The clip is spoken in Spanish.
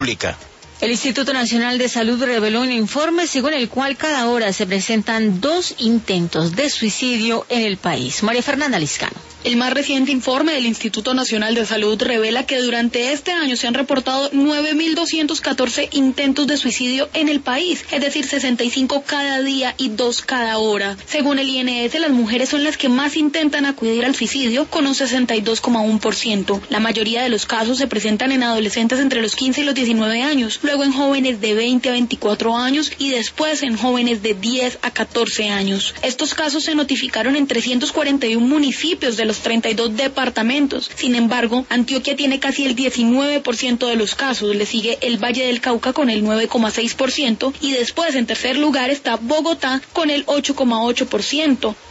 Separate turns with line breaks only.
República.
El Instituto Nacional de Salud reveló un informe según el cual cada hora se presentan 2 intentos de suicidio en el país. María Fernanda Liscano.
El más reciente informe del Instituto Nacional de Salud revela que durante este año se han reportado 9.214 intentos de suicidio en el país, es decir, 65 cada día y 2 cada hora. Según el INS, las mujeres son las que más intentan acudir al suicidio, con un 62,1%. La mayoría de los casos se presentan en adolescentes entre los 15 y los 19 años, luego en jóvenes de 20 a 24 años y después en jóvenes de 10 a 14 años. Estos casos se notificaron en 341 municipios de los 32 departamentos. Sin embargo, Antioquia tiene casi el 19% de los casos, le sigue el Valle del Cauca con el 9,6% y después en tercer lugar está Bogotá con el 8,8%.